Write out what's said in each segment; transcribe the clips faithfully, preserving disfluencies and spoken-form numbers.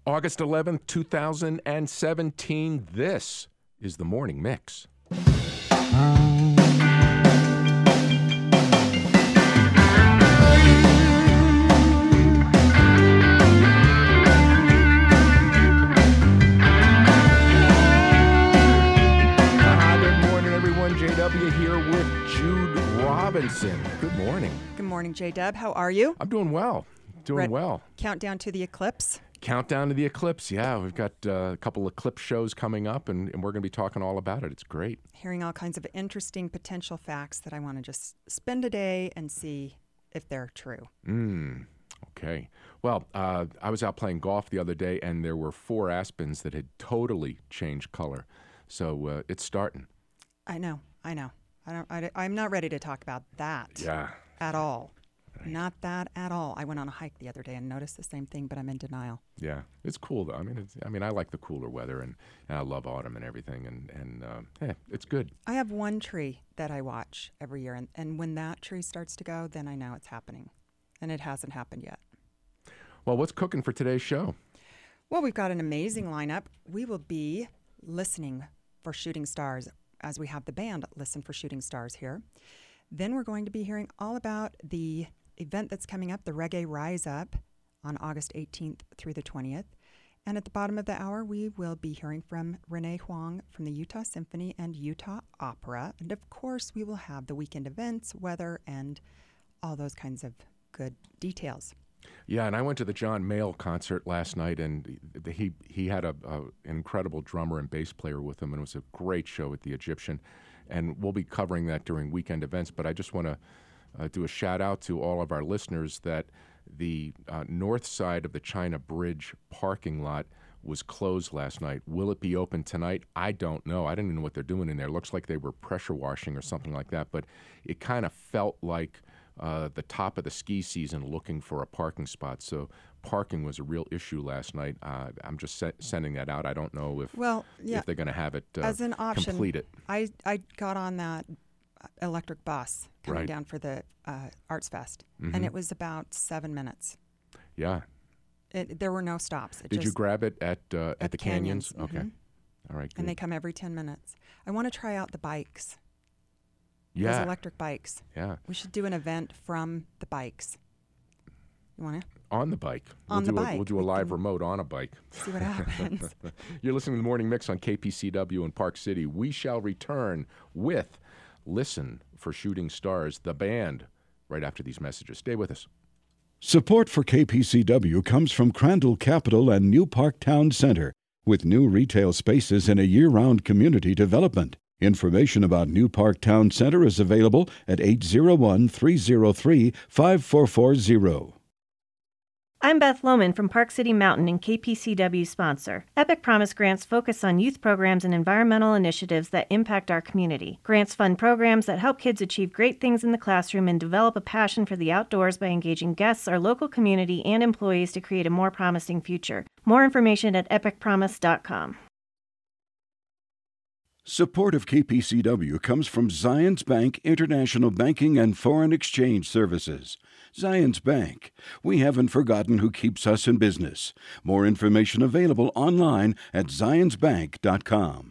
August eleventh, two thousand seventeen. This is the Morning Mix. J W here with Jude Robinson. Good morning. Good morning, J-Dub. How are you? I'm doing well. Doing Red well. Countdown to the eclipse. Countdown to the eclipse. Yeah, we've got uh, a couple eclipse shows coming up, and, and we're going to be talking all about it. It's great. Hearing all kinds of interesting potential facts that I want to just spend a day and see if they're true. Mm, okay. Well, uh, I was out playing golf the other day, and there were four aspens that had totally changed color. So uh, it's starting. I know. I know. I don't. I, I'm not ready to talk about that. Yeah. At all. Right. Not that at all. I went on a hike the other day and noticed the same thing, but I'm in denial. Yeah, it's cool though. I mean, it's, I mean, I like the cooler weather, and, and I love autumn and everything, and and uh, yeah, it's good. I have one tree that I watch every year, and, and when that tree starts to go, then I know it's happening, and it hasn't happened yet. Well, what's cooking for today's show? Well, we've got an amazing lineup. We will be listening for Shooting Stars, as we have the band Listen for Shooting Stars here. Then we're going to be hearing all about the event that's coming up, the Reggae Rise Up, on August eighteenth through the twentieth. And at the bottom of the hour, we will be hearing from Renee Huang from the Utah Symphony and Utah Opera. And of course, we will have the weekend events, weather, and all those kinds of good details. Yeah, and I went to the John Mayall concert last night, and he he had a, a an incredible drummer and bass player with him, and it was a great show at the Egyptian. And we'll be covering that during weekend events. But I just want to uh, do a shout out to all of our listeners that the uh, north side of the China Bridge parking lot was closed last night. Will it be open tonight? I don't know. I don't even know what they're doing in there. It looks like they were pressure washing or something like that. But it kind of felt like Uh, the top of the ski season looking for a parking spot. So parking was a real issue last night. Uh, I'm just se- sending that out. I don't know if well, yeah, if they're going to have it uh, as an option. Complete it. I, I got on that electric bus coming Right. down for the uh, Arts Fest, Mm-hmm. and it was about seven minutes. Yeah. It, there were no stops. It Did just, you grab it at uh, at, at the canyons? canyons? Okay. Mm-hmm. All right. Good. And they come every ten minutes. I want to try out the bikes. Yeah. Those electric bikes. Yeah. We should do an event from the bikes. You want to? On the bike. On we'll the do bike. A, we'll do a We live can remote on a bike. See what happens. You're listening to the Morning Mix on K P C W in Park City. We shall return with Listen for Shooting Stars, the band, right after these messages. Stay with us. Support for K P C W comes from Crandall Capital and New Park Town Center, with new retail spaces and a year-round community development. Information about New Park Town Center is available at eight zero one, three zero three, five four four zero. I'm Beth Lohman from Park City Mountain and K P C W sponsor. Epic Promise grants focus on youth programs and environmental initiatives that impact our community. Grants fund programs that help kids achieve great things in the classroom and develop a passion for the outdoors by engaging guests, our local community, and employees to create a more promising future. More information at epic promise dot com. Support of K P C W comes from Zions Bank International Banking and Foreign Exchange Services. Zions Bank. We haven't forgotten who keeps us in business. More information available online at zions bank dot com.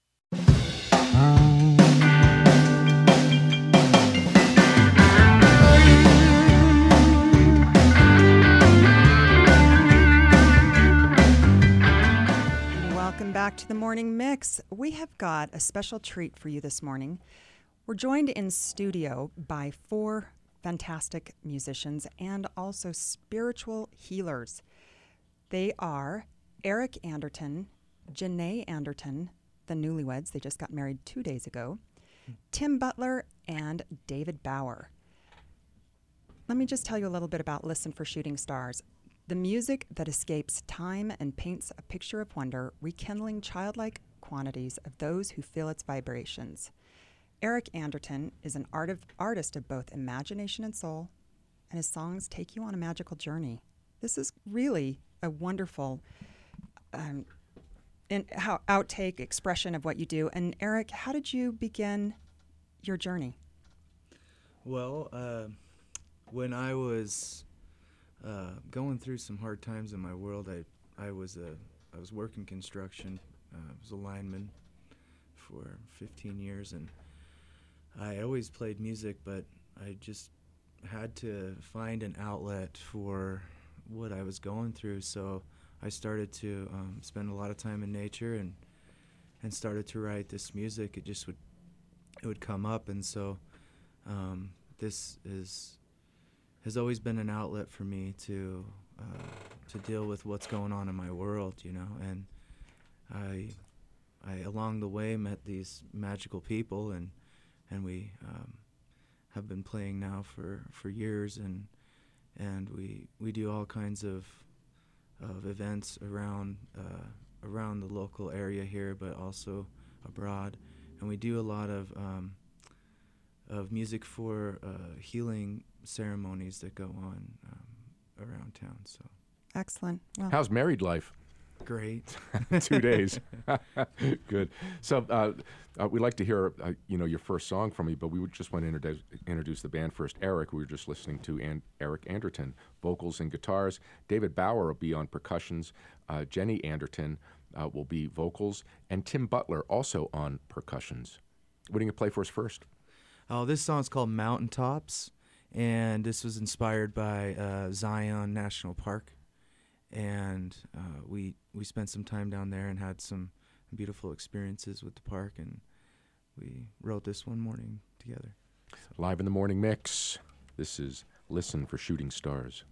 Welcome back to the Morning Mix. We have got a special treat for you this morning. We're joined in studio by four fantastic musicians and also spiritual healers. They are Eric Anderton, Janae Anderton, the newlyweds. They just got married two days ago. Tim Butler and David Bauer. Let me just tell you a little bit about Listen for Shooting Stars. The music that escapes time and paints a picture of wonder, rekindling childlike quantities of those who feel its vibrations. Eric Anderton is an art of, artist of both imagination and soul, and his songs take you on a magical journey. This is really a wonderful um, in, how, outtake expression of what you do. And Eric, how did you begin your journey? Well, uh, when I was uh, going through some hard times in my world, I I was a I was working construction. Uh, I was a lineman for fifteen years, and I always played music, but I just had to find an outlet for what I was going through. So I started to um, spend a lot of time in nature, and and started to write this music. It just would it would come up, and so um, this is has always been an outlet for me to uh, to deal with what's going on in my world, you know. And I I along the way met these magical people, and and we um, have been playing now for, for years, and and we we do all kinds of of events around uh, around the local area here, but also abroad, and we do a lot of um, of music for uh, healing ceremonies that go on um, around town. So Excellent. Well, How's married life? great. Two days. Good. So uh, uh, we'd like to hear, uh, you know, your first song from you, but we would just want to introduce, introduce the band first. Eric, we were just listening to, and Eric Anderton, vocals and guitars. David Bauer will be on percussions. Uh, Jenny Anderton uh, will be vocals, and Tim Butler also on percussions. What are you going to play for us first? Oh, this song's called Mountaintops, and this was inspired by uh, Zion National Park. And uh, we we spent some time down there and had some beautiful experiences with the park, and we wrote this one morning together. Live in the morning mix. This is Listen for Shooting Stars.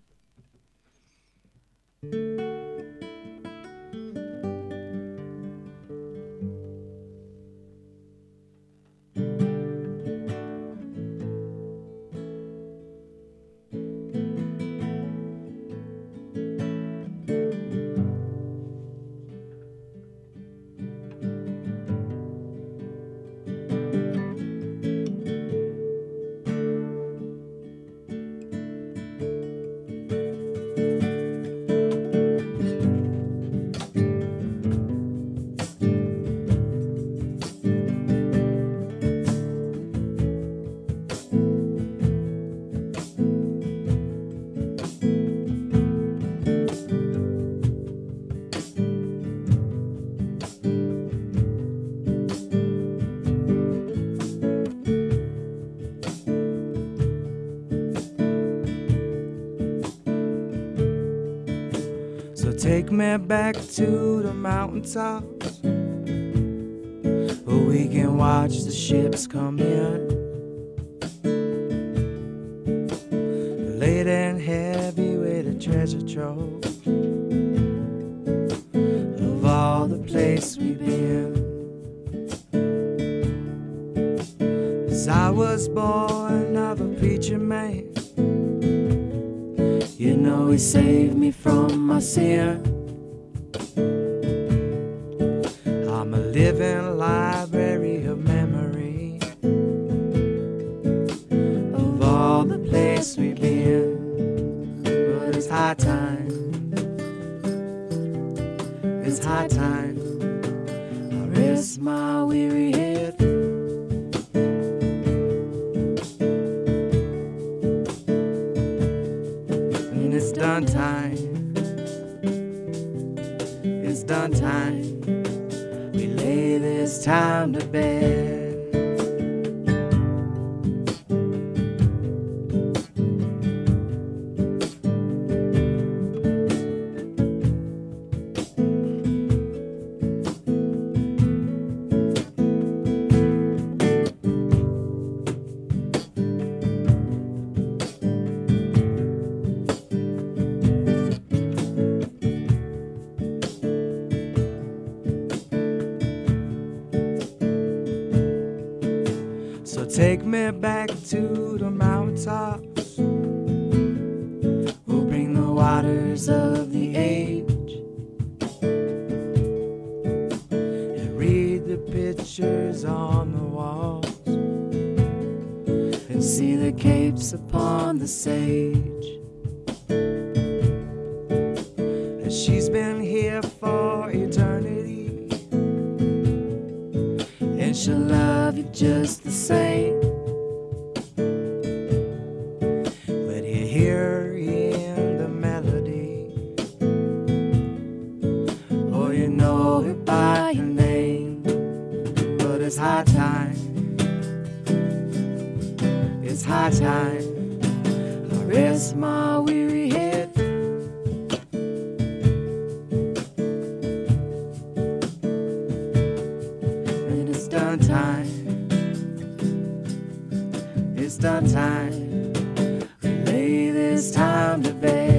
Take me back to the mountaintops, where we can watch the ships come in, laden and heavy with a treasure trove of all the place we've been. 'Cause I was born of a preacher man, you know he saved me from my sin. I'm a living library of memory of all the place we've been. But it's high time, it's high time I rest my weary head. And it's done time, it's done time, we lay this time to bed. So take me back to the mountaintops, we'll bring the waters of the age, and read the pictures on the walls, and see the capes upon the sage. And she's been here for eternity, and she'll love you just the same. But you hear in the melody high time. It's high time. I rest my weary head. And it's done time. It's done time. We lay this time to bed.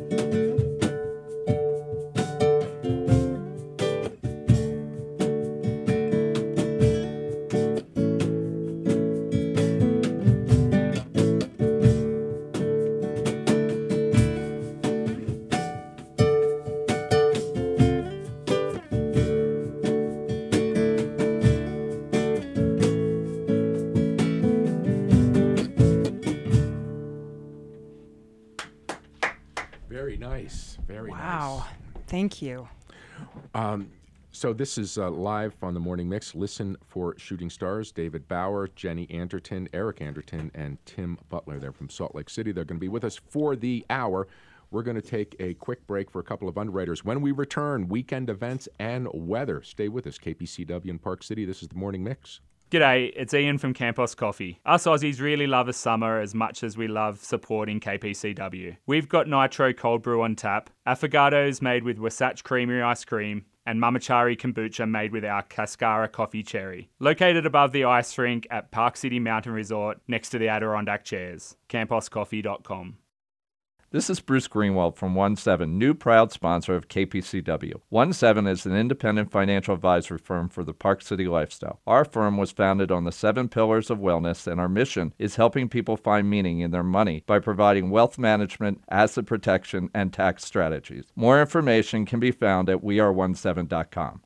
Very nice. Very Wow. nice. Thank you. Um, so this is uh, live on the Morning Mix. Listen for Shooting Stars, David Bauer, Jenny Anderton, Eric Anderton, and Tim Butler. They're from Salt Lake City. They're going to be with us for the hour. We're going to take a quick break for a couple of underwriters. When we return, weekend events and weather. Stay with us. K P C W in Park City. This is the Morning Mix. G'day, it's Ian from Campos Coffee. Us Aussies really love a summer as much as we love supporting K P C W. We've got Nitro Cold Brew on tap, affogatos made with Wasatch Creamery ice cream, and Mamachari kombucha made with our Cascara coffee cherry. Located above the ice rink at Park City Mountain Resort next to the Adirondack Chairs. campos coffee dot com. This is Bruce Greenwald from One Seven, new proud sponsor of K P C W. One Seven is an independent financial advisory firm for the Park City lifestyle. Our firm was founded on the seven pillars of wellness, and our mission is helping people find meaning in their money by providing wealth management, asset protection, and tax strategies. More information can be found at we are one seven dot com.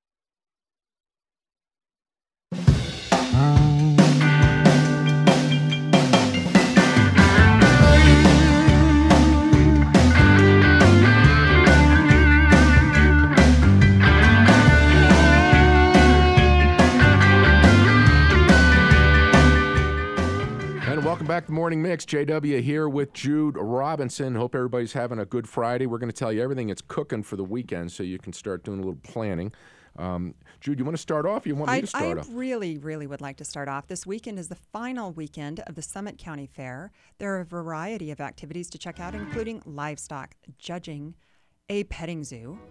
Welcome back to the Morning Mix. J W here with Jude Robinson. Hope everybody's having a good Friday. We're going to tell you everything that's cooking for the weekend so you can start doing a little planning. Um, Jude, you want to start off? Or you want me I, to start I off? really, really would like to start off. This weekend is the final weekend of the Summit County Fair. There are a variety of activities to check out, including livestock judging, a petting zoo,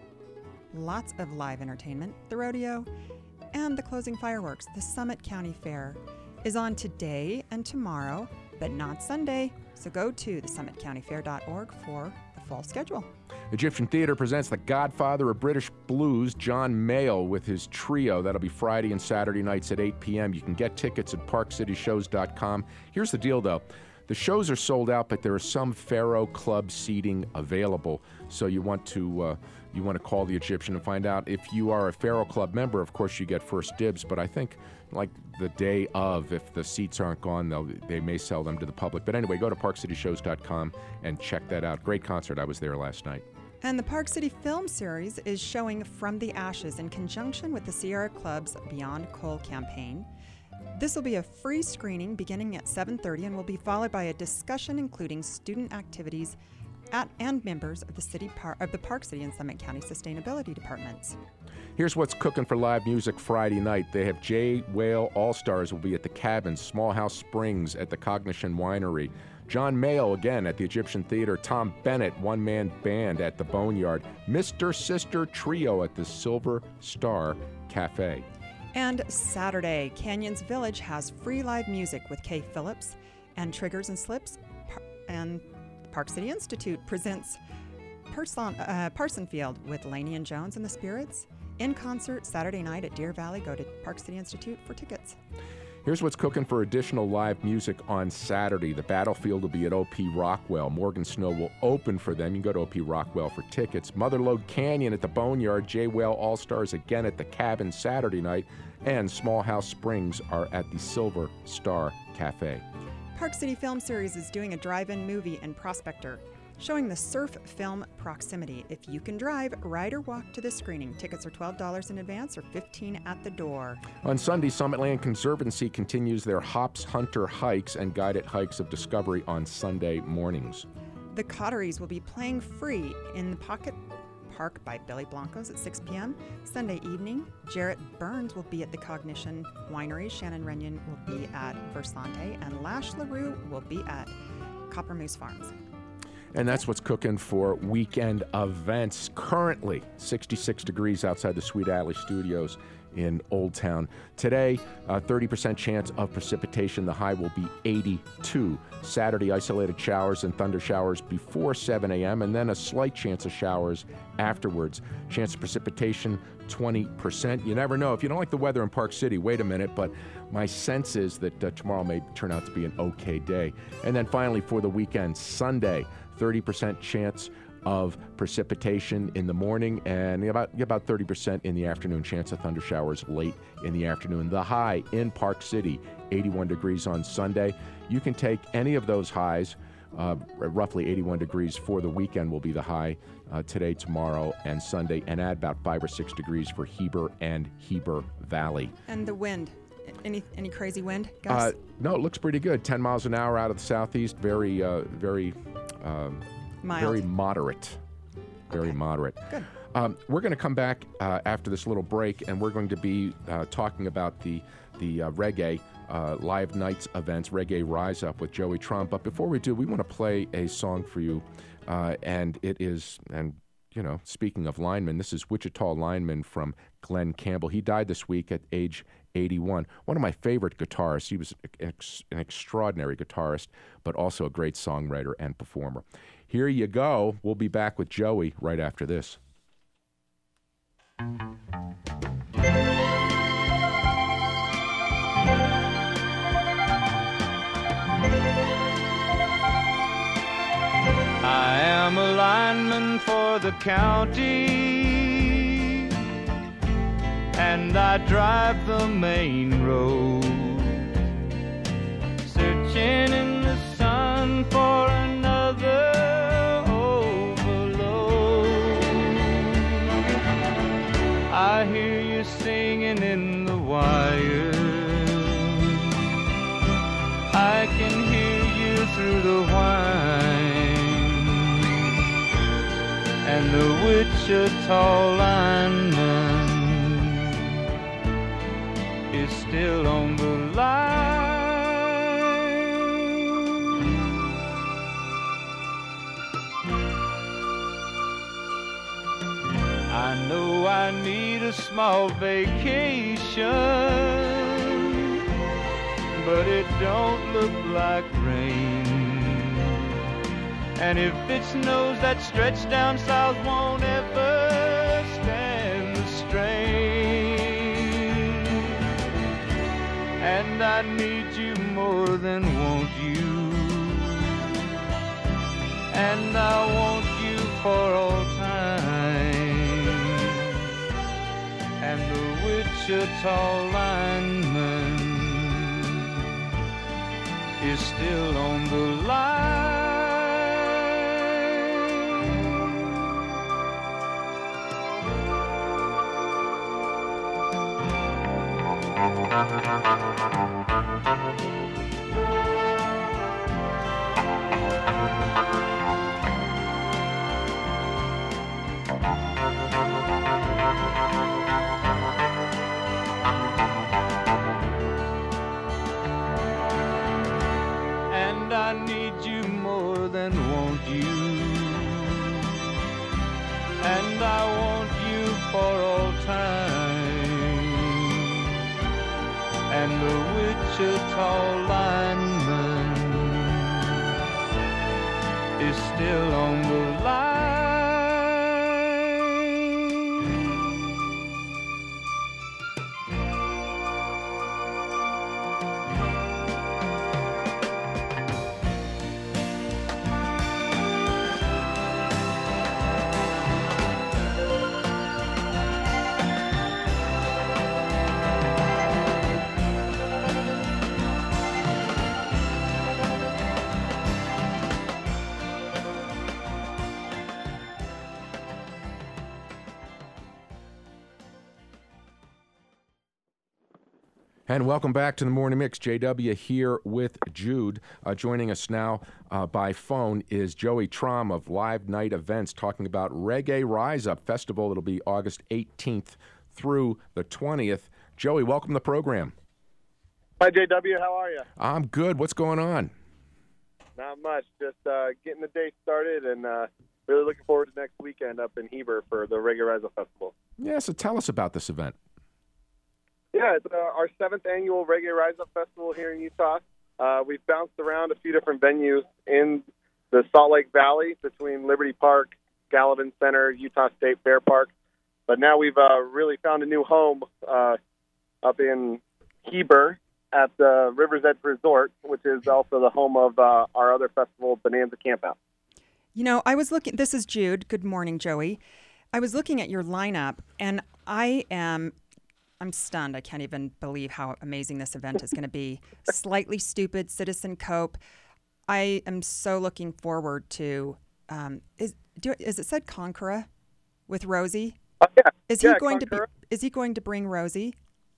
lots of live entertainment, the rodeo, and the closing fireworks. The Summit County Fair is on today and tomorrow, but not Sunday. So go to the summit county fair dot org for the full schedule. Egyptian Theater presents the godfather of British blues, John Mayall, with his trio. That'll be Friday and Saturday nights at eight p.m. You can get tickets at park city shows dot com. Here's the deal, though. The shows are sold out, but there is some Pharaoh Club seating available. So you want to uh, you want to call the Egyptian and find out. If you are a Pharaoh Club member, of course, you get first dibs. But I think like the day of, if the seats aren't gone, they'll, they may sell them to the public. But anyway, go to park city shows dot com and check that out. Great concert. I was there last night. And the Park City Film Series is showing From the Ashes in conjunction with the Sierra Club's Beyond Coal campaign. This will be a free screening beginning at seven thirty and will be followed by a discussion including student activities at and members of the city par- of the Park City and Summit County Sustainability Departments. Here's what's cooking for live music Friday night. They have J Whale All-Stars will be at the Cabin, Small House Springs at the Cognition Winery. John Mayall again at the Egyptian Theater. Tom Bennett, one-man band at the Boneyard. Mister Sister Trio at the Silver Star Cafe. And Saturday, Canyons Village has free live music with Kay Phillips, and Triggers and Slips Par- and Park City Institute presents Person, uh, Parsonfield with Laney and Jones and the Spirits in concert Saturday night at Deer Valley. Go to Park City Institute for tickets. Here's what's cooking for additional live music on Saturday. The Battlefield will be at O P Rockwell. Morgan Snow will open for them. You can go to O P Rockwell for tickets. Motherlode Canyon at the Boneyard. J Whale All-Stars again at the Cabin Saturday night. And Small House Springs are at the Silver Star Cafe. Park City Film Series is doing a drive-in movie in Prospector, showing the surf film Proximity. If you can drive, ride or walk to the screening. Tickets are twelve dollars in advance or fifteen dollars at the door. On Sunday, Summitland Conservancy continues their Hops Hunter hikes and guided hikes of discovery on Sunday mornings. The Cotteries will be playing free in the Pocket Park by Billy Blanco's at six p.m. Sunday evening, Jarrett Burns will be at the Cognition Winery. Shannon Renyon will be at Versante, and Lash LaRue will be at Copper Moose Farms. And that's what's cooking for weekend events. Currently, sixty-six degrees outside the Sweet Alley Studios in Old Town. Today, uh, thirty percent chance of precipitation. The high will be eighty-two. Saturday, isolated showers and thunder showers before seven a.m. and then a slight chance of showers afterwards. Chance of precipitation, twenty percent. You never know. If you don't like the weather in Park City, wait a minute, but my sense is that uh, tomorrow may turn out to be an okay day. And then finally, for the weekend, Sunday, thirty percent chance of precipitation in the morning and about about thirty percent in the afternoon. Chance of thunder showers late in the afternoon. The high in Park City, eighty-one degrees on Sunday. You can take any of those highs, uh, roughly eighty-one degrees for the weekend will be the high uh, today, tomorrow, and Sunday, and add about five or six degrees for Heber and Heber Valley. And the wind. Any any crazy wind, Gus? Uh, no, it looks pretty good. ten miles an hour out of the southeast. Very, uh, very, um, Mild. very moderate. Very Okay. moderate. Good. Um, we're going to come back uh, after this little break, and we're going to be uh, talking about the the uh, reggae uh, live nights events, Reggae Rise Up with Joey Trump. But before we do, we want to play a song for you, uh, and it is and. You know, speaking of linemen, this is Wichita lineman from Glenn Campbell. He died this week at age eighty-one. One of my favorite guitarists. He was an, ex- an extraordinary guitarist, but also a great songwriter and performer. Here you go. We'll be back with Joey right after this. I am a lineman for the county, and I drive the main road, searching in the sun for another overload. I hear you singing in the wire, I can hear you through the whine, and the Wichita lineman is still on the line. I know I need a small vacation, but it don't look like rain. And if it snows, that stretch down south won't ever stand the strain. And I need you more than want you, and I want you for all time. And the Wichita lineman is still on the line. And I need you more than want you, and I want you for all time. And the Wichita lineman is still on the line. And welcome back to the Morning Mix. J W here with Jude. Uh, joining us now uh, by phone is Joey Trom of Live Night Events, talking about Reggae Rise Up Festival. It'll be August eighteenth through the twentieth. Joey, welcome to the program. Hi, J W. How are you? I'm good. What's going on? Not much. Just uh, getting the day started and uh, really looking forward to next weekend up in Heber for the Reggae Rise Up Festival. Yeah, so tell us about this event. Yeah, it's uh, our seventh annual Reggae Rise Up Festival here in Utah. Uh, we've bounced around a few different venues in the Salt Lake Valley between Liberty Park, Gallivan Center, Utah State Fair Park. But now we've uh, really found a new home uh, up in Heber at the River's Edge Resort, which is also the home of uh, our other festival, Bonanza Campout. You know, I was looking, this is Jude. Good morning, Joey. I was looking at your lineup, and I am... I'm stunned. I can't even believe how amazing this event is going to be. Slightly Stupid, Citizen Cope. I am so looking forward to. Um, is do, is it said Conqueror with Rosie? Uh, yeah. Is he yeah, going Conqueror. to be? Is he going to bring Rosie?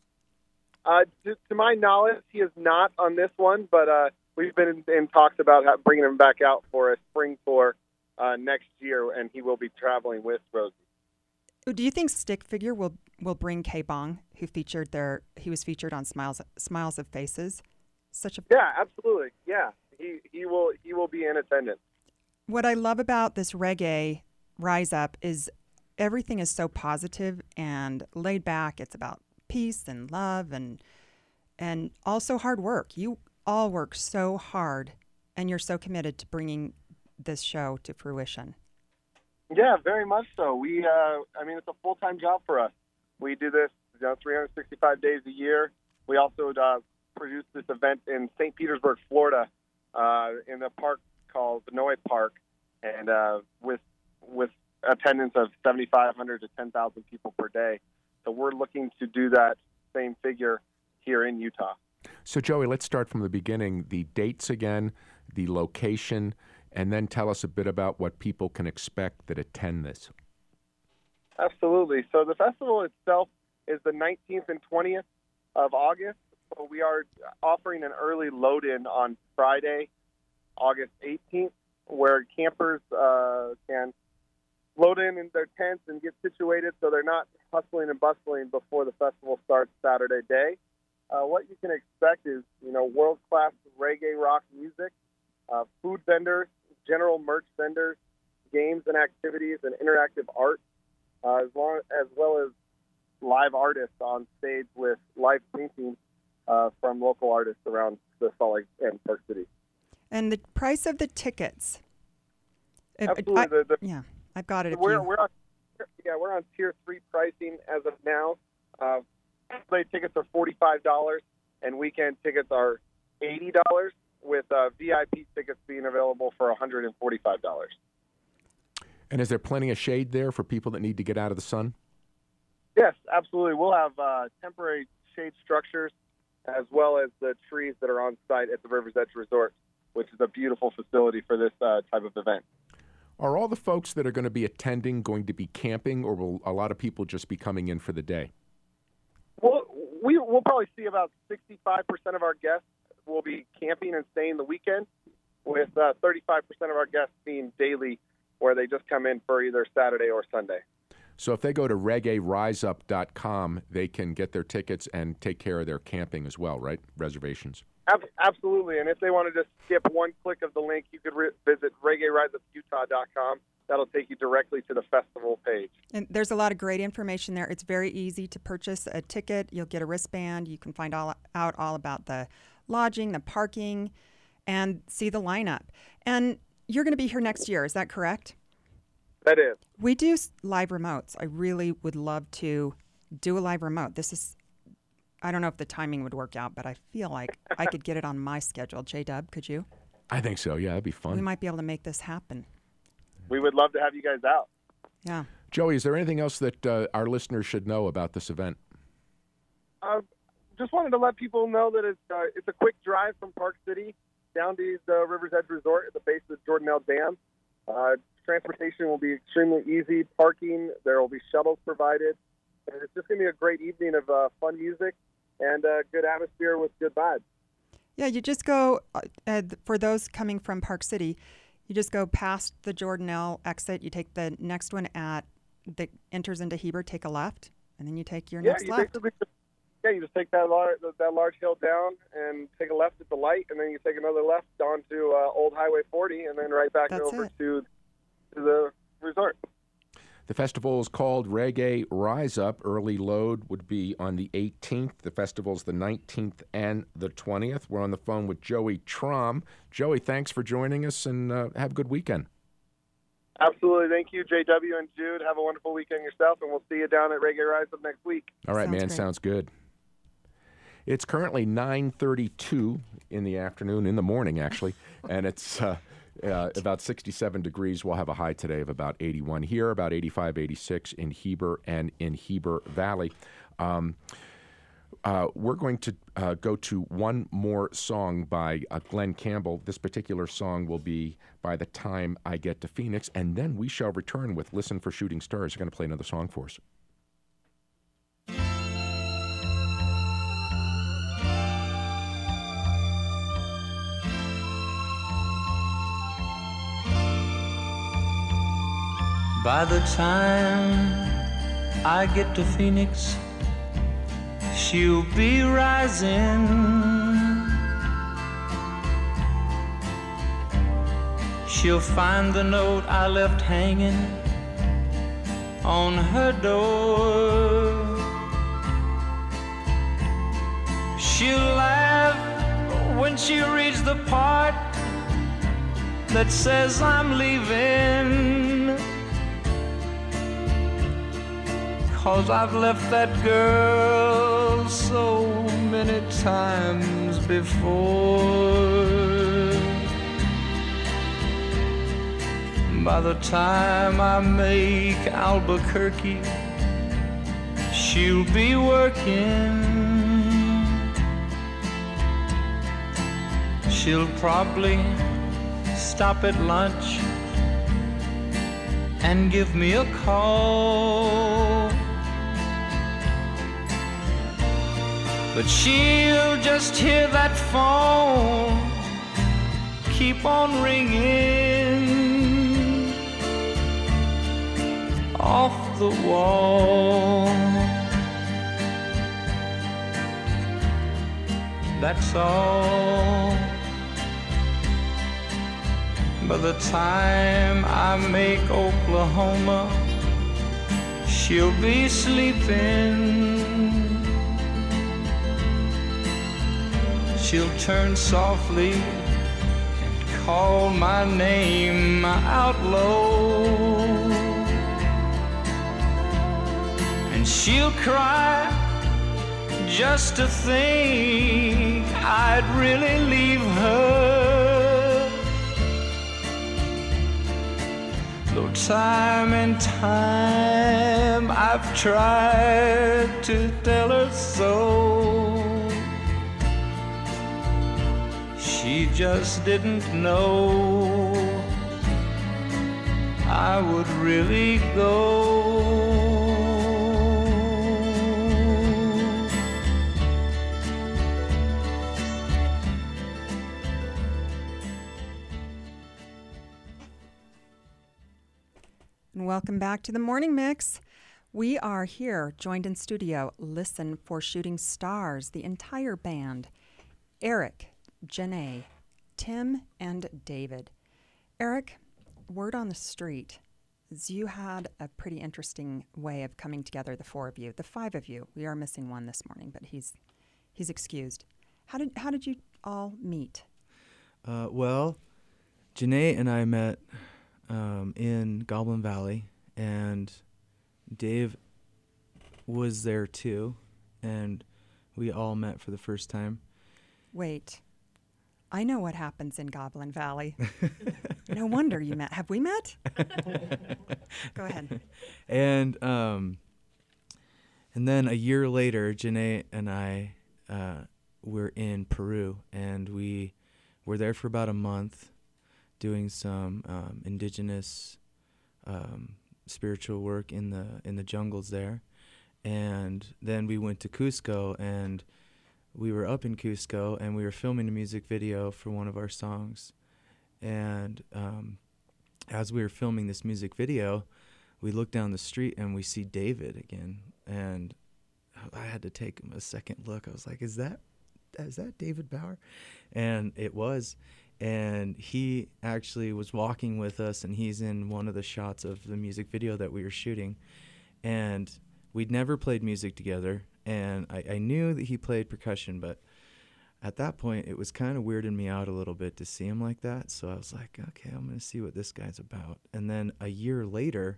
Uh, to, to my knowledge, he is not on this one, but uh, we've been in, in talks about how, bringing him back out for a spring tour uh, next year, and he will be traveling with Rosie. Do you think Stick Figure will will bring K Bong, who featured their he was featured on Smiles Smiles of Faces? Such a yeah, absolutely. Yeah, he he will he will be in attendance. What I love about this Reggae Rise Up is everything is so positive and laid back. It's about peace and love and and also hard work. You all work so hard, and you're so committed to bringing this show to fruition. Yeah, very much so. We, uh, I mean, it's a full-time job for us. We do this, you know, three hundred sixty-five days a year. We also uh, produce this event in Saint Petersburg, Florida, uh, in a park called Vinoy Park, and uh, with with attendance of seventy-five hundred to ten thousand people per day. So we're looking to do that same figure here in Utah. So, Joey, let's start from the beginning. The dates again, the location, and then tell us a bit about what people can expect that attend this. Absolutely. So the festival itself is the nineteenth and twentieth of August. So we are offering an early load-in on Friday, August eighteenth, where campers uh, can load in in their tents and get situated so they're not hustling and bustling before the festival starts Saturday day. Uh, what you can expect is, you know, world-class reggae rock music, uh, food vendors, general merch vendors, games and activities, and interactive art, uh, as, long, as well as live artists on stage with live paintings uh, from local artists around the Salt Lake and Park City. And the price of the tickets. Absolutely. I, the, the, yeah, I've got it. If we're, you... we're on, yeah, we're on tier three pricing as of now. Uh, Play tickets are forty-five dollars, and weekend tickets are eighty dollars, with uh, V I P tickets being available for one hundred forty-five dollars. And is there plenty of shade there for people that need to get out of the sun? Yes, absolutely. We'll have uh, temporary shade structures as well as the trees that are on site at the River's Edge Resort, which is a beautiful facility for this uh, type of event. Are all the folks that are going to be attending going to be camping, or will a lot of people just be coming in for the day? Well, we, we'll probably see about sixty-five percent of our guests will be camping and staying the weekend, with uh, thirty-five percent of our guests being daily, where they just come in for either Saturday or Sunday. So if they go to reggae rise up dot com, they can get their tickets and take care of their camping as well, right? Reservations. Ab- absolutely. And if they want to just skip one click of the link, you could re- visit reggae rise up utah dot com. That'll take you directly to the festival page. And there's a lot of great information there. It's very easy to purchase a ticket. You'll get a wristband. You can find all out all about the lodging, the parking, and see the lineup. And you're going to be here next year. Is that correct? That is. We do live remotes. I really would love to do a live remote. This is, I don't know if the timing would work out, but I feel like I could get it on my schedule. J-Dub, could you? I think so. Yeah, that'd be fun. We might be able to make this happen. We would love to have you guys out. Yeah. Joey, is there anything else that uh, our listeners should know about this event? Uh, just wanted to let people know that it's uh, it's a quick drive from Park City down to the River's Edge Resort at the base of the Jordanelle Dam. Uh, transportation will be extremely easy. Parking, there will be shuttles provided. And it's just going to be a great evening of uh, fun music and a good atmosphere with good vibes. Yeah, you just go, uh, uh, for those coming from Park City, you just go past the Jordanelle exit. You take the next one at that enters into Heber, take a left, and then you take your Yeah, next you left. basically just, yeah, you just take that large, that large hill down and take a left at the light, and then you take another left onto uh, Old Highway forty, and then right back That's over it. to, to the resort. The festival is called Reggae Rise Up. Early load would be on the eighteenth. The festival's the nineteenth and the twentieth. We're on the phone with Joey Trom. Joey, thanks for joining us, and uh, have a good weekend. Absolutely. Thank you, J W and Jude. Have a wonderful weekend yourself, and we'll see you down at Reggae Rise Up next week. All right, Sounds man. great. Sounds good. It's currently nine thirty-two in the afternoon, in the morning, actually, and it's uh, uh, about sixty-seven degrees. We'll have a high today of about eighty-one here, about eighty-five, eighty-six in Heber and in Heber Valley. Um, uh, we're going to uh, go to one more song by uh, Glenn Campbell. This particular song will be By the Time I Get to Phoenix, and then we shall return with Listen for Shooting Stars. They're going to play another song for us. By the time I get to Phoenix, she'll be rising. She'll find the note I left hanging on her door. She'll laugh when she reads the part that says I'm leaving. 'Cause I've left that girl so many times before. By the time I make Albuquerque, she'll be working. She'll probably stop at lunch and give me a call. But she'll just hear that phone keep on ringing off the wall. That's all. By the time I make Oklahoma, she'll be sleeping. She'll turn softly and call my name out low. And she'll cry just to think I'd really leave her. Though time and time I've tried to tell her so, she just didn't know I would really go. And welcome back to the Morning Mix. We are here, joined in studio, Listen for Shooting Stars, the entire band. Eric, Janae, Tim, and David. Eric, word on the street is you had a pretty interesting way of coming together, the four of you, the five of you. We are missing one this morning, but he's he's excused. How did how did you all meet? Uh, well, Janae and I met um, in Goblin Valley, and Dave was there too, and we all met for the first time. Wait. I know what happens in Goblin Valley. No wonder you met. Have we met? Go ahead. And um, and then a year later, Janae and I uh, were in Peru, and we were there for about a month doing some um, indigenous um, spiritual work in the in the jungles there. And then we went to Cusco, and we were up in Cusco and we were filming a music video for one of our songs. And um, as we were filming this music video, we look down the street and we see David again. And I had to take a second look. I was like, is that is that David Bauer? And it was. And he actually was walking with us, and he's in one of the shots of the music video that we were shooting. And we'd never played music together, and I, I knew that he played percussion, but at that point, it was kind of weirding me out a little bit to see him like that. So I was like, okay, I'm going to see what this guy's about. And then a year later,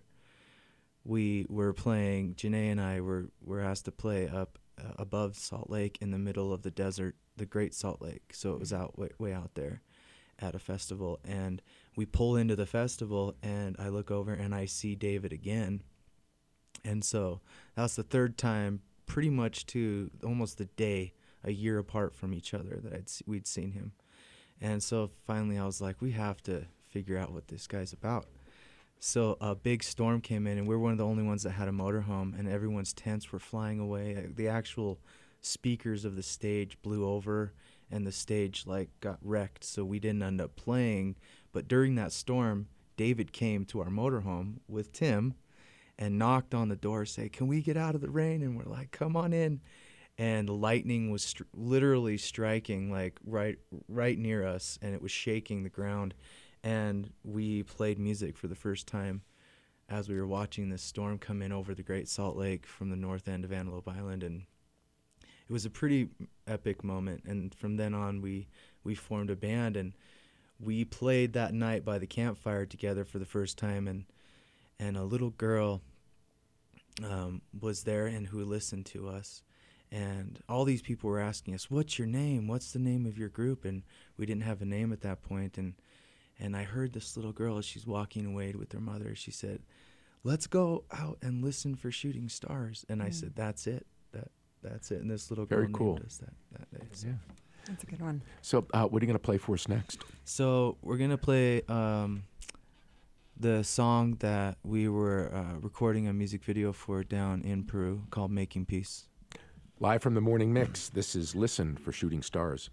we were playing, Janae and I were, were asked to play up uh, above Salt Lake in the middle of the desert, the Great Salt Lake. So it was out way, way out there at a festival. And we pull into the festival, and I look over and I see David again. And so that was the third time, pretty much to almost the day, a year apart from each other, that I'd se- we'd seen him. And so finally I was like, we have to figure out what this guy's about. So a big storm came in, and we were one of the only ones that had a motorhome, and everyone's tents were flying away. The actual speakers of the stage blew over, and the stage like got wrecked, so we didn't end up playing. But during that storm, David came to our motorhome with Tim and knocked on the door, say, can we get out of the rain? And we're like, come on in. And lightning was str- literally striking like right right near us, and it was shaking the ground. And we played music for the first time as we were watching this storm come in over the Great Salt Lake from the north end of Antelope Island. And it was a pretty epic moment. And from then on, we, we formed a band, and we played that night by the campfire together for the first time. And, and a little girl um, was there and who listened to us. And all these people were asking us, what's your name? What's the name of your group? And we didn't have a name at that point. And and I heard this little girl as she's walking away with her mother. She said, let's go out and listen for shooting stars. And I mm. said, that's it. That That's it. And this little girl Very cool. named us that, that day. So. Yeah. That's a good one. So uh, what are you going to play for us next? So we're going to play um, the song that we were uh, recording a music video for down in Peru called Making Peace. Live from the Morning Mix, this is Listen for Shooting Stars.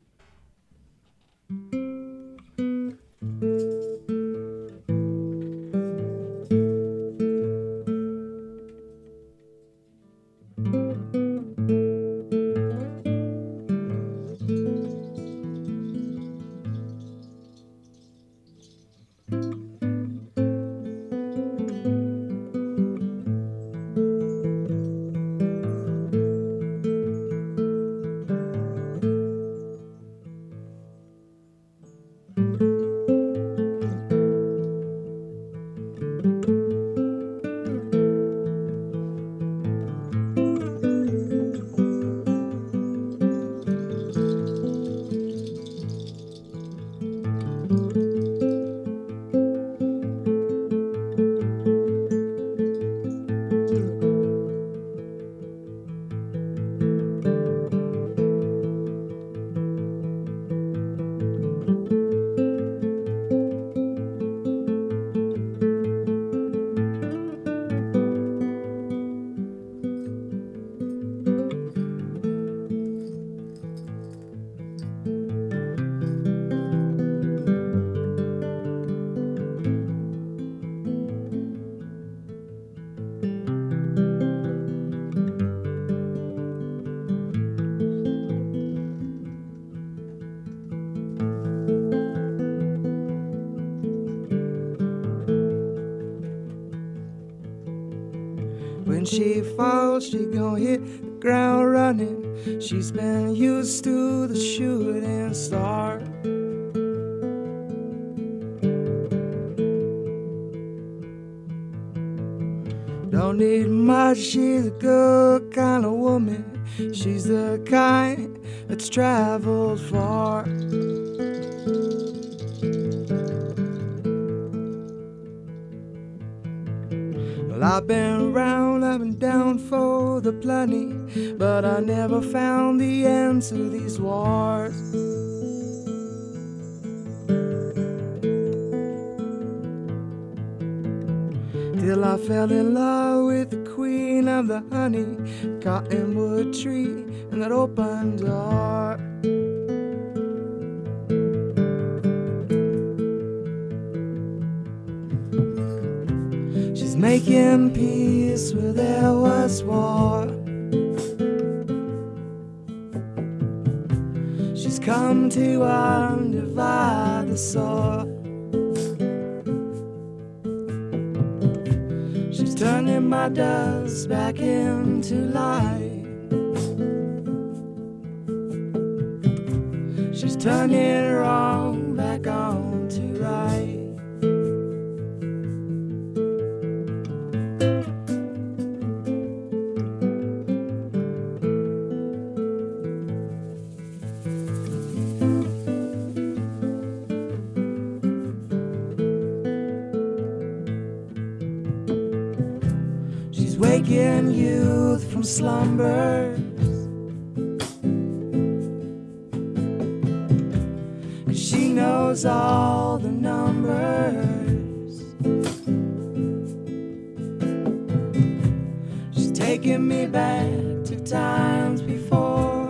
When she falls, she gon' hit the ground running. She's been used to the shooting star. Don't need much, she's a good kind of woman. She's the kind that's traveled far. Well, I've been around, I've been down for the plenty, but I never found the end to these wars. Till I fell in love with the queen and the honey, cottonwood tree, and that open door. She's making peace where there was war. She's come to undivide the sore. She's turning my dust back into light. She's turning wrong back on to right. Waking youth from slumbers, 'cause she knows all the numbers. She's taking me back to times before.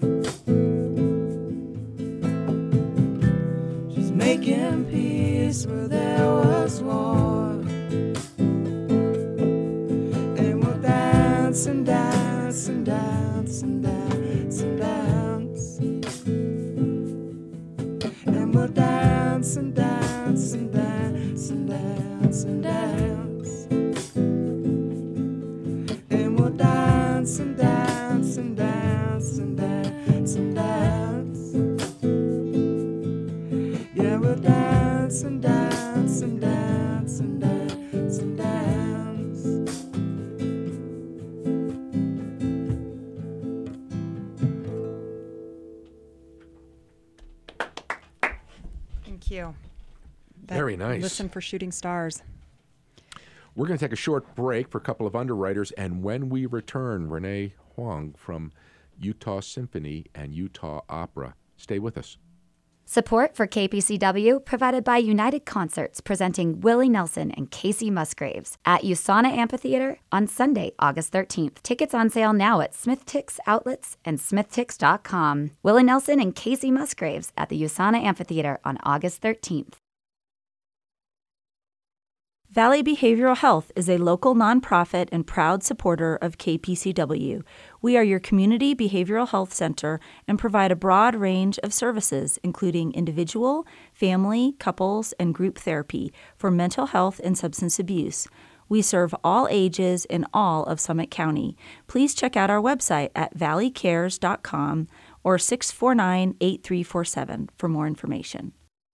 She's making peace where there was war. And dance and dance and dance and dance, and we'll dance and dance and dance and dance and dance, and we'll dance and dance and dance and dance and dance. Yeah, we'll dance and dance and dance and dance and dance. You. That Very nice. Listen for Shooting Stars. We're going to take a short break for a couple of underwriters, and when we return, Renee Huang from Utah Symphony and Utah Opera. Stay with us. Support for K P C W provided by United Concerts, presenting Willie Nelson and Casey Musgraves at USANA Amphitheater on Sunday, August thirteenth. Tickets on sale now at Smith Tix outlets and smith tix dot com. Willie Nelson and Casey Musgraves at the USANA Amphitheater on August thirteenth. Valley Behavioral Health is a local nonprofit and proud supporter of K P C W. We are your community behavioral health center and provide a broad range of services, including individual, family, couples, and group therapy for mental health and substance abuse. We serve all ages in all of Summit County. Please check out our website at valley cares dot com or six four nine, eight three four seven for more information.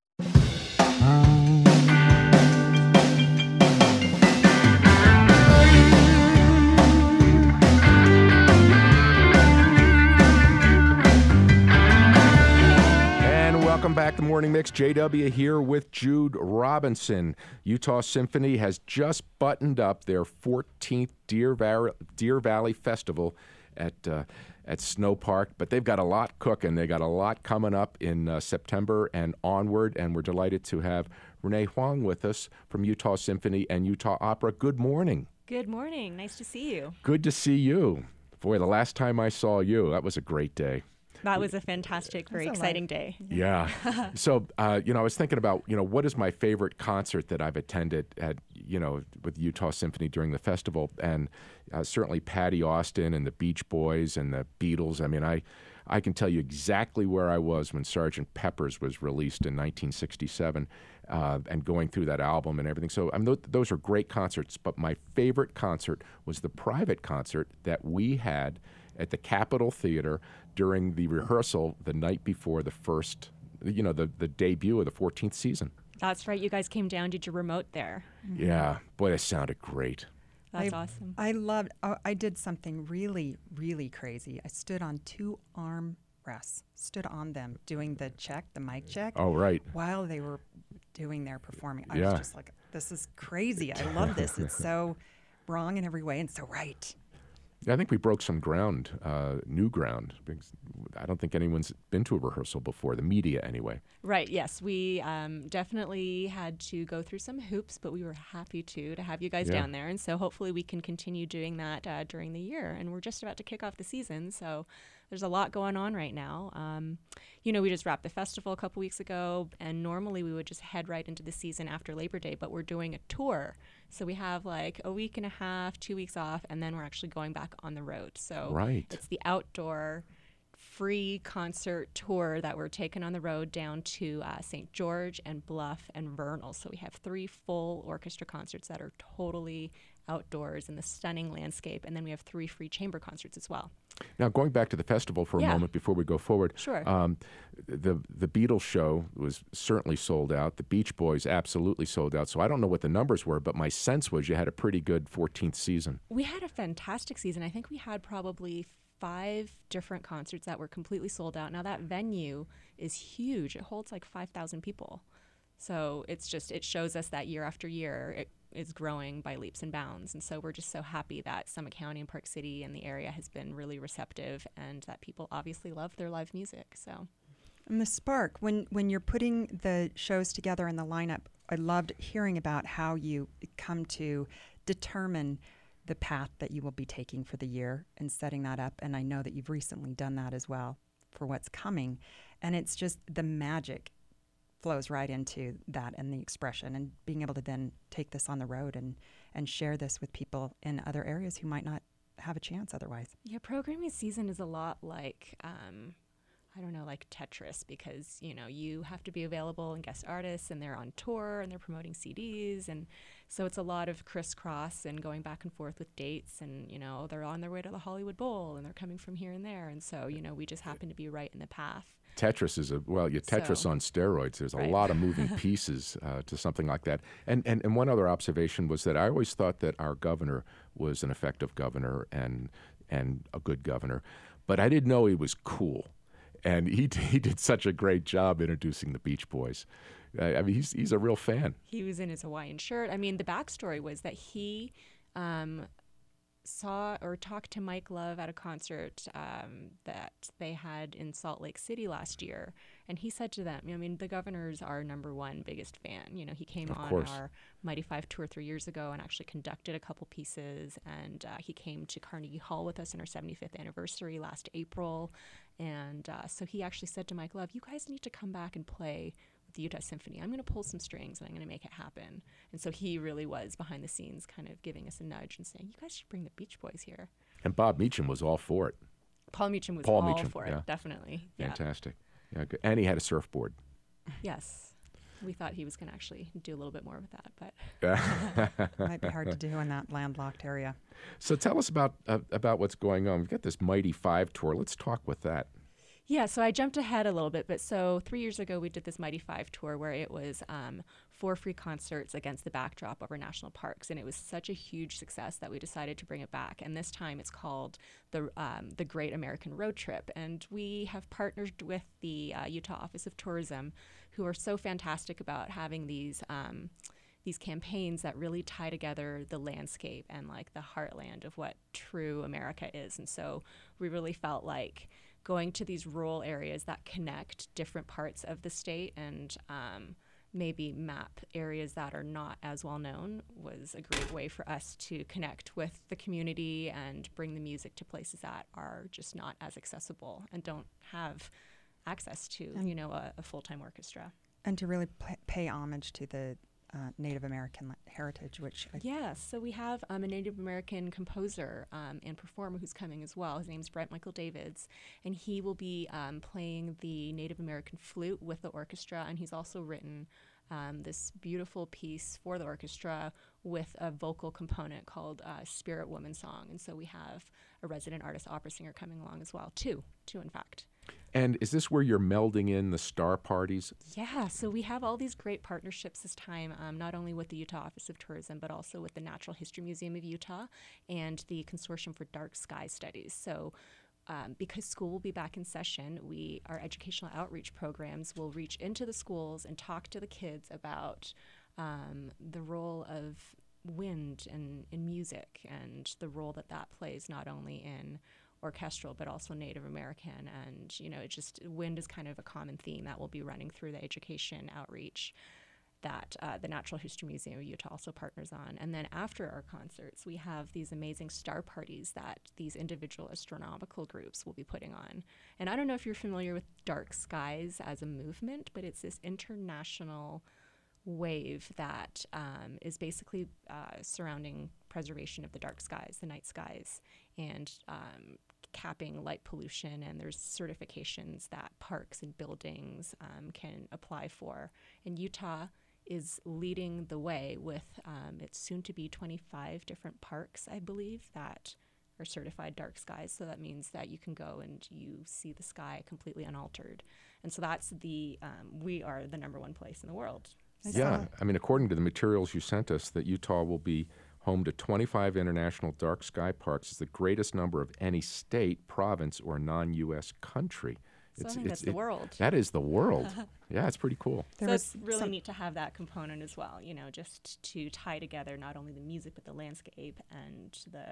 Welcome back to Morning Mix. J W here with Jude Robinson. Utah Symphony has just buttoned up their fourteenth Deer, Var- Deer Valley Festival at uh, at Snow Park, but they've got a lot cooking. They got a lot coming up in uh, September and onward, and we're delighted to have Renee Huang with us from Utah Symphony and Utah Opera. Good morning. Good morning. Nice to see you. Good to see you. Boy, the last time I saw you, that was a great day. That was a fantastic, very exciting day. Yeah. So, uh, you know, I was thinking about, you know, what is my favorite concert that I've attended at, you know, with Utah Symphony during the festival, and uh, certainly Patty Austin and the Beach Boys and the Beatles. I mean, I, I can tell you exactly where I was when Sergeant Pepper's was released in nineteen sixty-seven, uh, and going through that album and everything. So, I mean, th- those are great concerts. But my favorite concert was the private concert that we had at the Capitol Theater during the rehearsal the night before the first, you know, the, the debut of the fourteenth season. That's right. You guys came down, did your remote there. Mm-hmm. Yeah. Boy, that sounded great. That's I, awesome. I loved, uh, I did something really, really crazy. I stood on two arm rests, stood on them doing the check, the mic check. Oh, right. While they were doing their performing. I Yeah. was just like, this is crazy. I love this. It's so wrong in every way and so right. Yeah, I think we broke some ground, uh, new ground. Because I don't think anyone's been to a rehearsal before, the media anyway. Right, yes. We um, definitely had to go through some hoops, but we were happy to to have you guys Yeah. down there. And so hopefully we can continue doing that uh, during the year. And we're just about to kick off the season, so there's a lot going on right now. Um, you know, we just wrapped the festival a couple weeks ago, and normally we would just head right into the season after Labor Day, but we're doing a tour. So we have like a week and a half, two weeks off, and then we're actually going back on the road. So Right. it's the outdoor free concert tour that we're taking on the road down to uh, Saint George and Bluff and Vernal. So we have three full orchestra concerts that are totally outdoors in the stunning landscape, and then we have three free chamber concerts as well. Now, going back to the festival for a Yeah. moment before we go forward. Sure. Um, the the Beatles show was certainly sold out. The Beach Boys absolutely sold out. So I don't know what the numbers were, but my sense was you had a pretty good fourteenth season. We had a fantastic season. I think we had probably five different concerts that were completely sold out. Now that venue is huge. It holds like five thousand people. So it's just, it shows us that year after year it is growing by leaps and bounds. And so we're just so happy that Summit County and Park City and the area has been really receptive, and that people obviously love their live music. So. And the spark, when when you're putting the shows together in the lineup, I loved hearing about how you come to determine the path that you will be taking for the year and setting that up. And I know that you've recently done that as well for what's coming. And it's just the magic flows right into that and the expression, and being able to then take this on the road and, and share this with people in other areas who might not have a chance otherwise. Yeah, programming season is a lot like, um, I don't know, like Tetris, because, you know, you have to be available and guest artists, and they're on tour and they're promoting C Ds. And so it's a lot of crisscross and going back and forth with dates, and, you know, they're on their way to the Hollywood Bowl and they're coming from here and there. And so, you know, we just happen to be right in the path. Tetris is a, well, you Tetris So- on steroids. There's a Right. lot of moving pieces uh, to something like that. And, and and one other observation was that I always thought that our governor was an effective governor and and a good governor, but I didn't know he was cool. And he he did such a great job introducing the Beach Boys. I, I mean, he's he's a real fan. He was in his Hawaiian shirt. I mean, the backstory was that he um, saw or talked to Mike Love at a concert um, that they had in Salt Lake City last year. And he said to them, I mean, the governor's our number one biggest fan. You know, he came Of on course. our Mighty Five tour three years ago and actually conducted a couple pieces. And uh, he came to Carnegie Hall with us on our seventy-fifth anniversary last April. And uh, so he actually said to Mike Love, you guys need to come back and play with the Utah Symphony. I'm going to pull some strings and I'm going to make it happen. And so he really was behind the scenes kind of giving us a nudge and saying, you guys should bring the Beach Boys here. And Bob Meacham was all for it. Paul Meacham was Paul all Meacham, for yeah. it, definitely. Yeah. Fantastic. Yeah, good. And he had a surfboard. Yes. We thought he was going to actually do a little bit more with that, but Might be hard to do in that landlocked area. So tell us about uh, about what's going on. We've got this Mighty Five tour. Let's talk with that. yeah, so I jumped ahead a little bit, but so three years ago we did this Mighty Five tour where it was um, four free concerts against the backdrop of our national parks, and it was such a huge success that we decided to bring it back. And this time it's called the um, the Great American Road Trip, and we have partnered with the uh, Utah Office of Tourism, who are so fantastic about having these. Um, these campaigns that really tie together the landscape and like the heartland of what true America is. And so we really felt like going to these rural areas that connect different parts of the state and um, maybe map areas that are not as well known was a great way for us to connect with the community and bring the music to places that are just not as accessible and don't have access to, And- you know, a, a full-time orchestra. And to really pay, pay homage to the uh, Native American li- heritage, which I Yeah, so we have um, a Native American composer um, and performer who's coming as well. His name's Brent Michael Davids, and he will be um, playing the Native American flute with the orchestra, and he's also written um, this beautiful piece for the orchestra with a vocal component called uh, Spirit Woman Song. And so we have a resident artist opera singer coming along as well, two, two in fact. And is this where you're melding in the star parties? Yeah, so we have all these great partnerships this time, um, not only with the Utah Office of Tourism, but also with the Natural History Museum of Utah and the Consortium for Dark Sky Studies. So um, because school will be back in session, we our educational outreach programs will reach into the schools and talk to the kids about um, the role of wind and in music and the role that that plays not only in orchestral but also Native American. And, you know, it just, wind is kind of a common theme that will be running through the education outreach that uh, the Natural History Museum of Utah also partners on. And then after our concerts, we have these amazing star parties that these individual astronomical groups will be putting on. And I don't know if you're familiar with Dark Skies as a movement, but it's this international wave that um, is basically uh, surrounding preservation of the dark skies, the night skies, and um, capping light pollution. And there's certifications that parks and buildings um, can apply for. And Utah is leading the way with um, its soon-to-be twenty-five different parks, I believe, that are certified dark skies. So that means that you can go and you see the sky completely unaltered. And so that's the, um, we are the number one place in the world. Yeah, I mean, according to the materials you sent us, that Utah will be home to twenty-five international dark sky parks. It's the greatest number of any state, province, or non-U S country. So It's, I think it's, that's the it- world. That is the world. Yeah, it's pretty cool. So it's really neat to have that component as well, you know, just to tie together not only the music but the landscape and the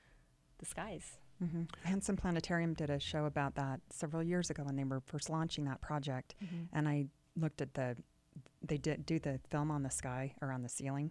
the skies. Mm-hmm. Hanson Planetarium did a show about that several years ago when they were first launching that project, Mhm. and I looked at the, they did do the film on the sky or on the ceiling,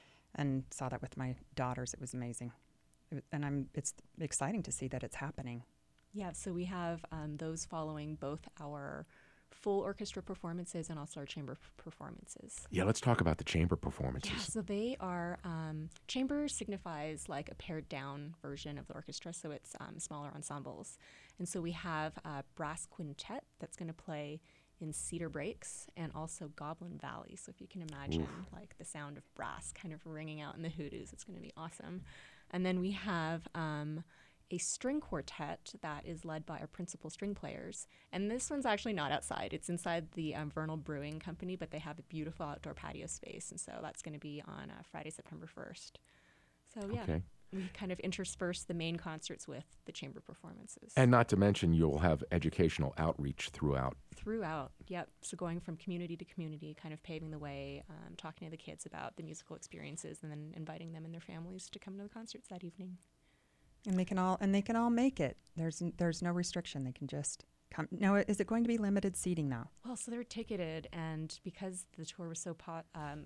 and saw that with my daughters. It was amazing, it, wa- and I'm. It's exciting to see that it's happening. Yeah, so we have um, those following both our full orchestra performances and also our chamber p- performances. Yeah, let's talk about the chamber performances. Yeah, so they are, um, chamber signifies like a pared down version of the orchestra, so it's um, smaller ensembles. And so we have a brass quintet that's going to play in Cedar Breaks and also Goblin Valley. So if you can imagine Oof. like the sound of brass kind of ringing out in the hoodoos, it's going to be awesome. And then we have um, a string quartet that is led by our principal string players. And this one's actually not outside. It's inside the um, Vernal Brewing Company, but they have a beautiful outdoor patio space. And so that's going to be on uh, Friday, September first. So yeah, Okay. we kind of intersperse the main concerts with the chamber performances. And not to mention, you'll have educational outreach throughout. Throughout, yep. So going from community to community, kind of paving the way, um, talking to the kids about the musical experiences, and then inviting them and their families to come to the concerts that evening. And they can all and they can all make it. There's n- there's no restriction. They can just come. Now, is it going to be limited seating now? Well, so they're ticketed, and because the tour was so po- um,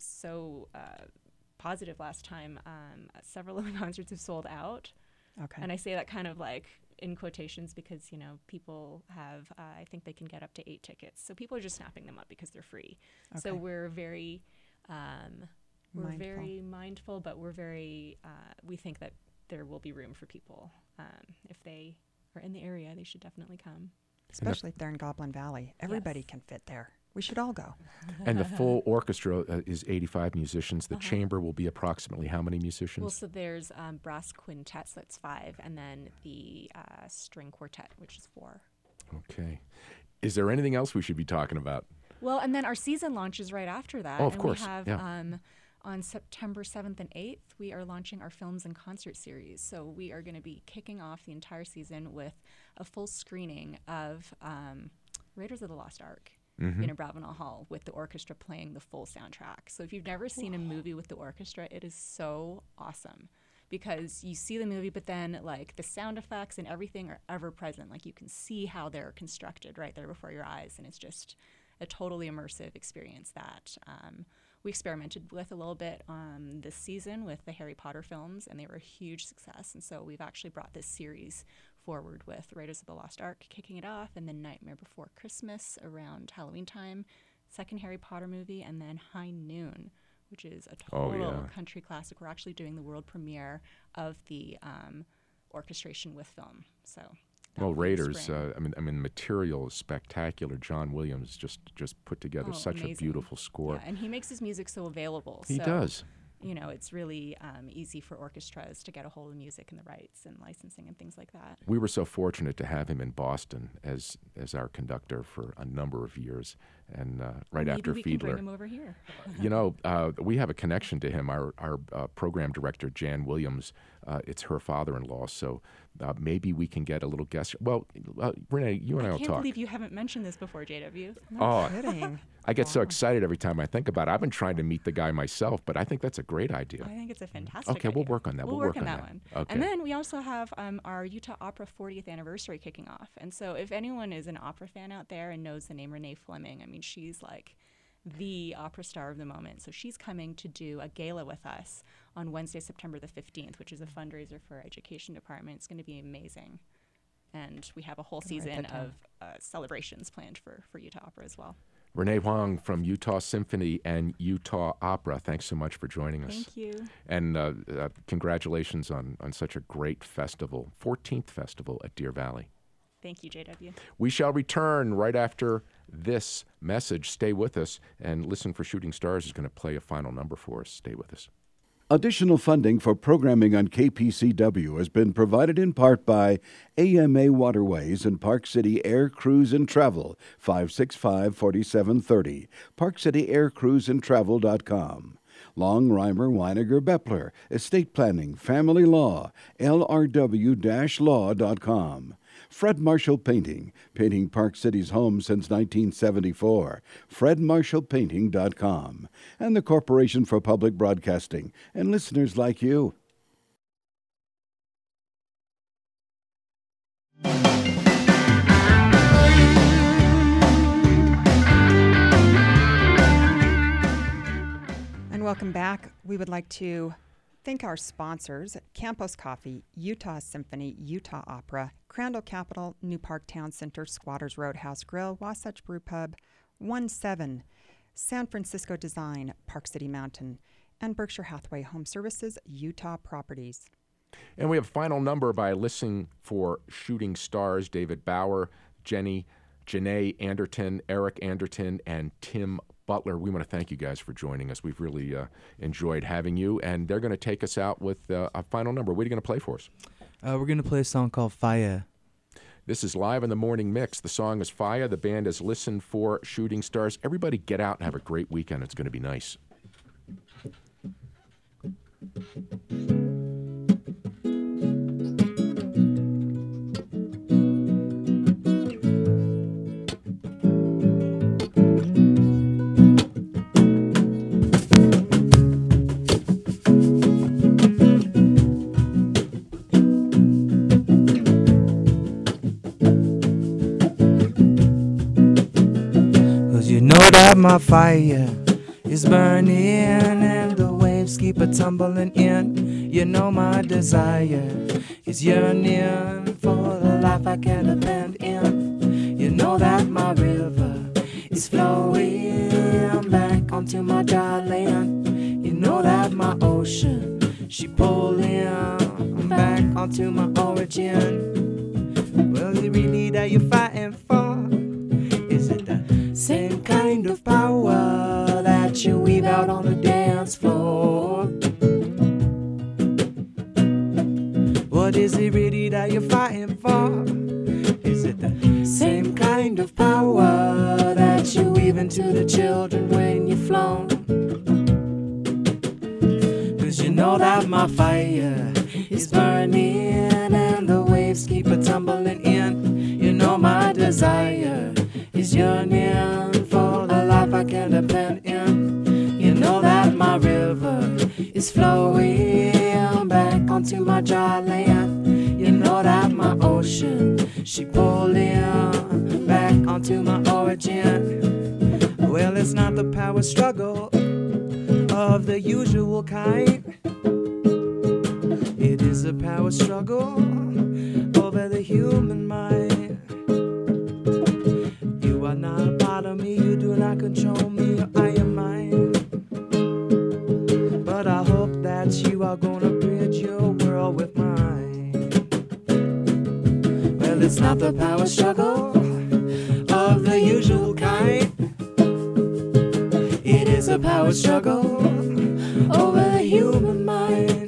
so uh, positive last time, um, several of the concerts have sold out. Okay. And I say that kind of like in quotations because, you know, people have, uh, I think they can get up to eight tickets. So people are just snapping them up because they're free. So Okay. we're very, um, we're Mindful. very mindful, but we're very, uh, we think that there will be room for people. Um, if they are in the area, they should definitely come. Especially if they're in Goblin Valley. Everybody can fit there. We should all go. And the full orchestra uh, is eighty-five musicians. The Uh-huh. chamber will be approximately how many musicians? Well, so there's um, brass quintet, so that's five, and then the uh, string quartet, which is four. Okay. Is there anything else we should be talking about? Well, and then our season launches right after that. Oh, of and course, We have yeah. um, on September seventh and eighth, we are launching our films and concert series. So we are going to be kicking off the entire season with a full screening of um, Raiders of the Lost Ark. Mhm. In a Bravenel Hall with the orchestra playing the full soundtrack. So if you've never seen a movie with the orchestra, it is so awesome because you see the movie, but then like the sound effects and everything are ever present. Like you can see how they're constructed right there before your eyes, and it's just a totally immersive experience that um, we experimented with a little bit um, this season with the Harry Potter films, and they were a huge success. And so we've actually brought this series forward with Raiders of the Lost Ark kicking it off, and then Nightmare Before Christmas around Halloween time, second Harry Potter movie, and then High Noon, which is a Oh, total yeah. country classic. We're actually doing the world premiere of the um, orchestration with film. So Well, that'll be in Raiders. spring. Uh, I mean, I mean, material is spectacular. John Williams just just put together Oh, such a amazing. beautiful score. Yeah, and he makes his music so available. He so, does. You know, it's really um, easy for orchestras to get a hold of music and the rights and licensing and things like that. We were so fortunate to have him in Boston as as our conductor for a number of years, and uh, right Maybe after we can Fiedler. bring him over here. You know, uh, we have a connection to him. Our our uh, program director Jan Williams uh, it's her father-in-law. So uh, maybe we can get a little guest. Well, uh, Renee, you and I, I will can't talk. believe you haven't mentioned this before, J W. No Oh, kidding. I get so excited every time I think about it. I've been trying to meet the guy myself, but I think that's a great idea. I think it's a fantastic Okay, idea. we'll work on that. We'll, We'll work, work on on that, that. one. Okay. And then we also have um, our Utah Opera fortieth anniversary kicking off. And so if anyone is an opera fan out there and knows the name Renee Fleming, I mean, she's like the opera star of the moment. So she's coming to do a gala with us on Wednesday, September the fifteenth, which is a fundraiser for our education department. It's going to be amazing. And we have a whole Gonna write season that down. of uh, celebrations planned for, for Utah Opera as well. Renee Huang from Utah Symphony and Utah Opera, thanks so much for joining us. Thank you. And uh, uh, congratulations on, on such a great festival, fourteenth festival at Deer Valley. Thank you, J W. We shall return right after this message. Stay with us, and Listen for Shooting Stars is going to play a final number for us. Stay with us. Additional funding for programming on K P C W has been provided in part by A M A Waterways and Park City Air Cruise and Travel, five six five, four seven three zero, park city air cruise and travel dot com. Long Reimer Weiniger Bepler, Estate Planning, Family Law, L R W law dot com. Fred Marshall Painting, painting Park City's homes since nineteen seventy-four, fred marshall painting dot com. And the Corporation for Public Broadcasting, and listeners like you. And welcome back. We would like to thank our sponsors, Campos Coffee, Utah Symphony, Utah Opera, Crandall Capital, New Park Town Center, Squatters Roadhouse Grill, Wasatch Brew Pub, one seven, San Francisco Design, Park City Mountain, and Berkshire Hathaway Home Services, Utah Properties. And we have a final number by Listening for Shooting Stars, David Bauer, Jenny, Janae Anderton, Eric Anderton, and Tim Butler. We want to thank you guys for joining us. We've really uh, enjoyed having you, and they're going to take us out with uh, a final number. What are you going to play for us? Uh, we're going to play a song called Fire. This is Live in the Morning Mix. The song is Fire. The band is Listen for Shooting Stars. Everybody get out and have a great weekend. It's going to be nice. My fire is burning and the waves keep a tumbling in. You know my desire is yearning for the life I can depend in. You know that my river is flowing back onto my dry land. You know that my ocean, she pulling back onto my origin. Well, is it really that you're fighting for? Is it the same kind of power that you weave out on the dance floor? What is it really that you're fighting for? Is it the same kind of power that you weave into the children when you're flown? Cause you know that my fire is burning and the waves keep a tumbling in. You know my desire is yearning for a life I can depend in. You know that my river is flowing back onto my dry land. You know that my ocean, she pulling back onto my origin. Well, it's not the power struggle of the usual kind. It is a power struggle over the human mind. You are not a part of me, you do not control me, I am mine. But I hope that you are gonna bridge your world with mine. Well, it's not the power struggle of the usual kind. It is a power struggle over the human mind.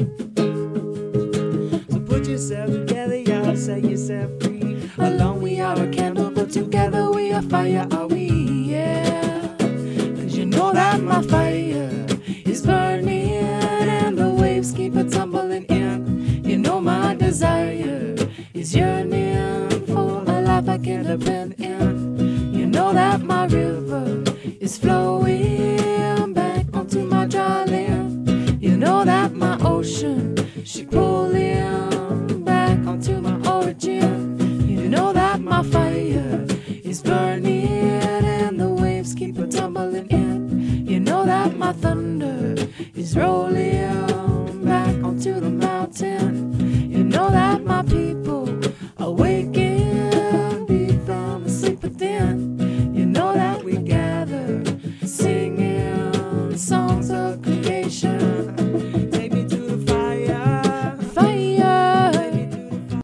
So put yourself together, y'all, set yourself free. Alone we are a candle, but together we are fire, are we? Yeah. Cause you know that my fire is burning and the waves keep a tumbling in. You desire is yearning for a life I can depend in. You know that